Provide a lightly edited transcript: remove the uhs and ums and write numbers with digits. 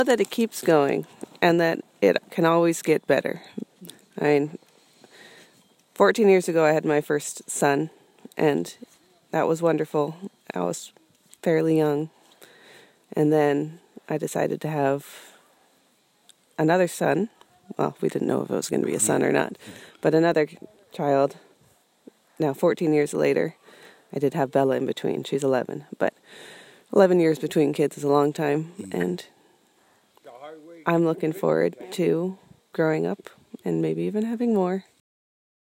That it keeps going and that it can always get better. I mean, 14 years ago I had my first son, and that was wonderful. I was fairly young, and then I decided to have another son. Well, we didn't know if it was going to be a son or not, but another child. Now, 14 years later, I did have Bella in between. She's 11, but 11 years between kids is a long time, and I'm looking forward to growing up and maybe even having more.